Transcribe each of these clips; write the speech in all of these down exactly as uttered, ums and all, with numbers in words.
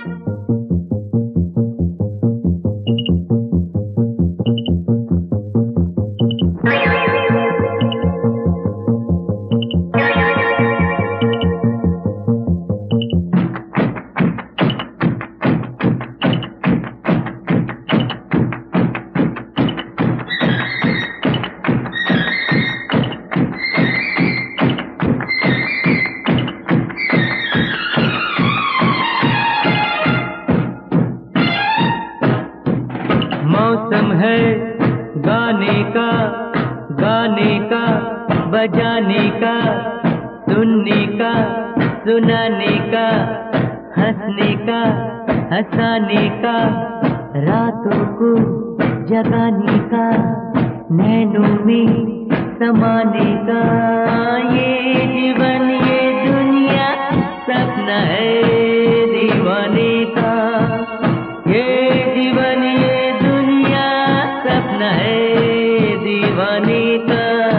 मौसम है गाने का, गाने का, बजाने का, सुनने का, सुनाने का, हंसने का, हंसाने का, रातों को जगाने का, नैनों में समाने का। ये जीवन ये दुनिया सपना है दीवाने का। ये जीवन ये दुनिया सपना है दीवाने का।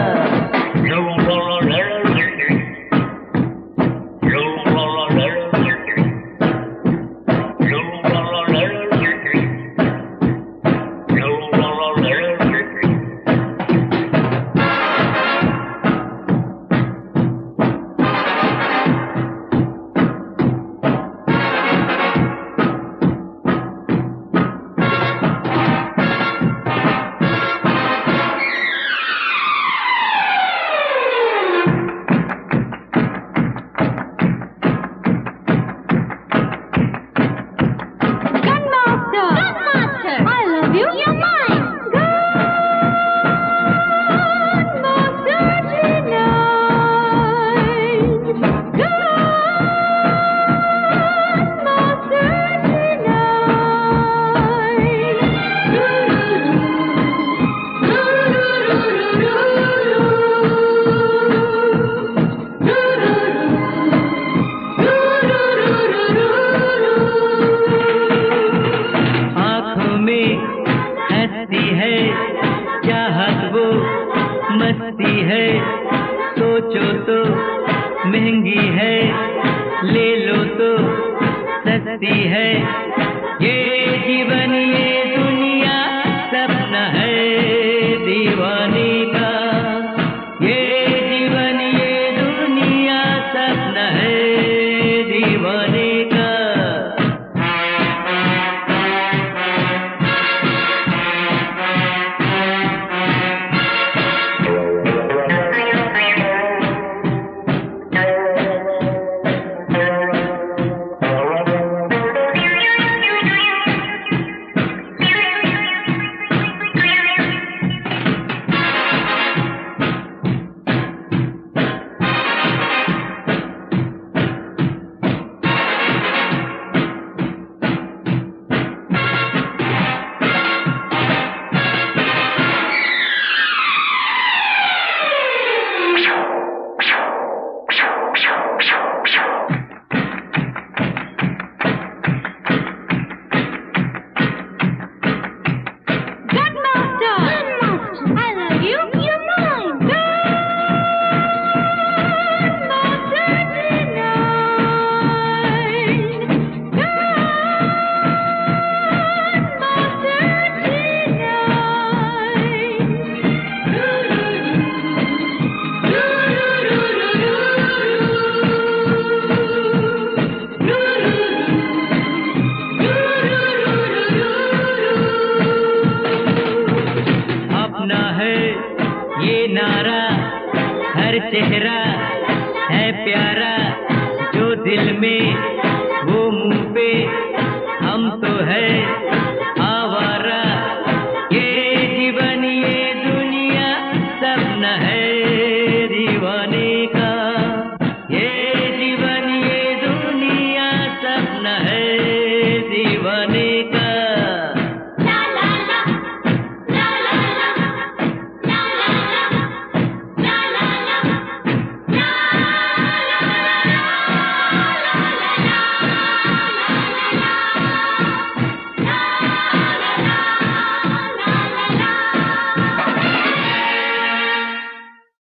मस्ती है सोचो तो महंगी है, ले लो तो सस्ती है। ये जीवन ये दुनिया सपना है दीवाने का। ये जीवन ये दुनिया सपना है दीवाने का। ये नारा हर चेहरा है प्यारा, जो दिल में